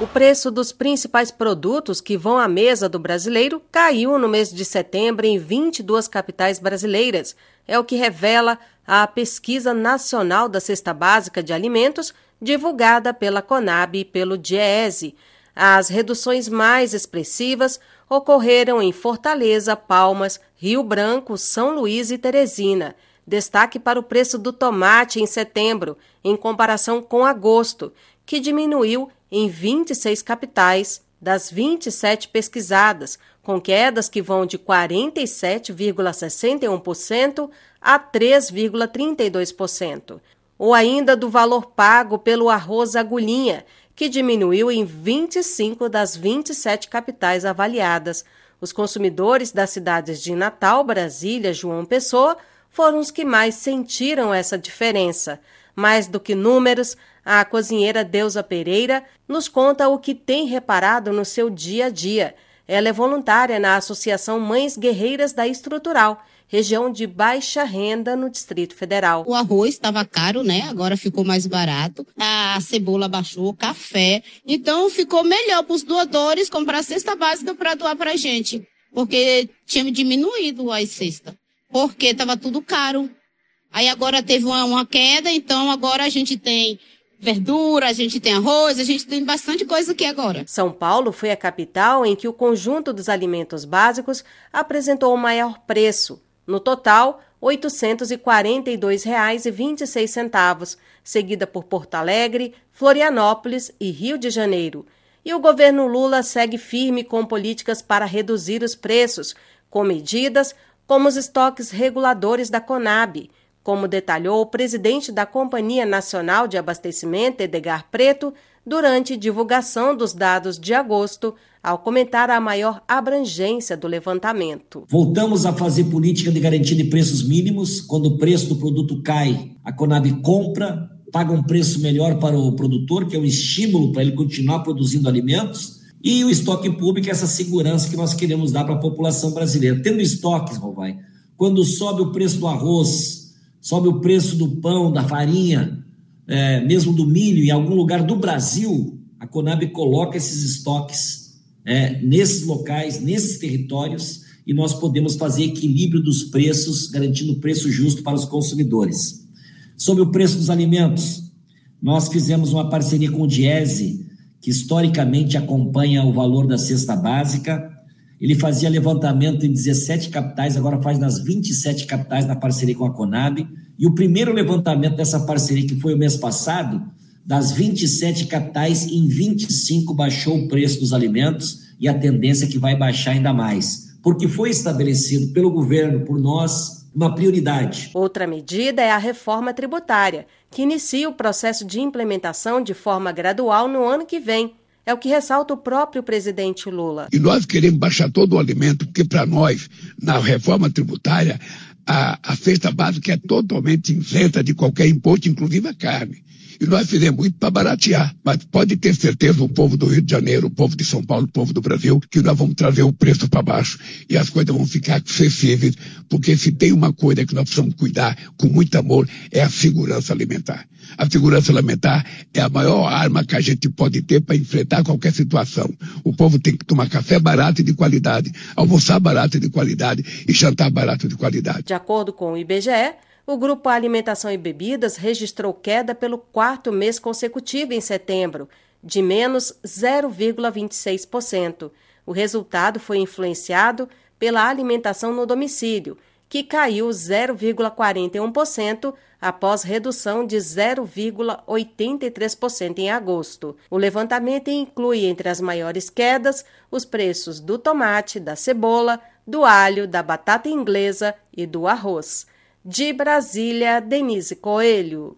O preço dos principais produtos que vão à mesa do brasileiro caiu no mês de setembro em 22 capitais brasileiras. É o que revela a Pesquisa Nacional da Cesta Básica de Alimentos, divulgada pela Conab e pelo DIEESE. As reduções mais expressivas ocorreram em Fortaleza, Palmas, Rio Branco, São Luís e Teresina. Destaque para o preço do tomate em setembro, em comparação com agosto, que diminuiu em 26 capitais das 27 pesquisadas, com quedas que vão de 47,61% a 3,32%. Ou ainda do valor pago pelo arroz agulhinha, que diminuiu em 25 das 27 capitais avaliadas. Os consumidores das cidades de Natal, Brasília, João Pessoa foram os que mais sentiram essa diferença. Mais do que números, a cozinheira Deusa Pereira nos conta o que tem reparado no seu dia a dia. Ela é voluntária na Associação Mães Guerreiras da Estrutural, região de baixa renda no Distrito Federal. O arroz estava caro, né? Agora ficou mais barato. A cebola baixou, o café. Então ficou melhor para os doadores comprar a cesta básica para doar para a gente. Porque tinha diminuído a cesta. Porque estava tudo caro. Aí agora teve uma queda, então agora a gente tem verdura, a gente tem arroz, a gente tem bastante coisa aqui agora. São Paulo foi a capital em que o conjunto dos alimentos básicos apresentou o maior preço. No total, R$ 842,26, seguida por Porto Alegre, Florianópolis e Rio de Janeiro. E o governo Lula segue firme com políticas para reduzir os preços, com medidas como os estoques reguladores da Conab, como detalhou o presidente da Companhia Nacional de Abastecimento, Edgar Preto, durante divulgação dos dados de agosto, ao comentar a maior abrangência do levantamento. Voltamos a fazer política de garantia de preços mínimos. Quando o preço do produto cai, a Conab compra, paga um preço melhor para o produtor, que é um estímulo para ele continuar produzindo alimentos. E o estoque público é essa segurança que nós queremos dar para a população brasileira. Tendo estoques, Rovai, quando sobe o preço do arroz, sobe o preço do pão, da farinha, mesmo do milho, em algum lugar do Brasil, a Conab coloca esses estoques nesses locais, nesses territórios, e nós podemos fazer equilíbrio dos preços, garantindo preço justo para os consumidores. Sobre o preço dos alimentos, nós fizemos uma parceria com o DIEESE, que historicamente acompanha o valor da cesta básica. Ele fazia levantamento em 17 capitais, agora faz nas 27 capitais na parceria com a Conab. E o primeiro levantamento dessa parceria, que foi o mês passado, das 27 capitais, em 25 baixou o preço dos alimentos, e a tendência é que vai baixar ainda mais, porque foi estabelecido pelo governo, por nós, uma prioridade. Outra medida é a reforma tributária, que inicia o processo de implementação de forma gradual no ano que vem. É o que ressalta o próprio presidente Lula. E nós queremos baixar todo o alimento, porque para nós, na reforma tributária, a cesta básica é totalmente isenta de qualquer imposto, inclusive a carne. E nós fizemos muito para baratear. Mas pode ter certeza, o povo do Rio de Janeiro, o povo de São Paulo, o povo do Brasil, que nós vamos trazer o preço para baixo. E as coisas vão ficar acessíveis, porque se tem uma coisa que nós precisamos cuidar com muito amor, é a segurança alimentar. A segurança alimentar é a maior arma que a gente pode ter para enfrentar qualquer situação. O povo tem que tomar café barato e de qualidade, almoçar barato e de qualidade e jantar barato e de qualidade. De acordo com o IBGE, o Grupo Alimentação e Bebidas registrou queda pelo 4º mês consecutivo em setembro, de menos 0,26%. O resultado foi influenciado pela alimentação no domicílio, que caiu 0,41% após redução de 0,83% em agosto. O levantamento inclui entre as maiores quedas os preços do tomate, da cebola, do alho, da batata inglesa e do arroz. De Brasília, Denise Coelho.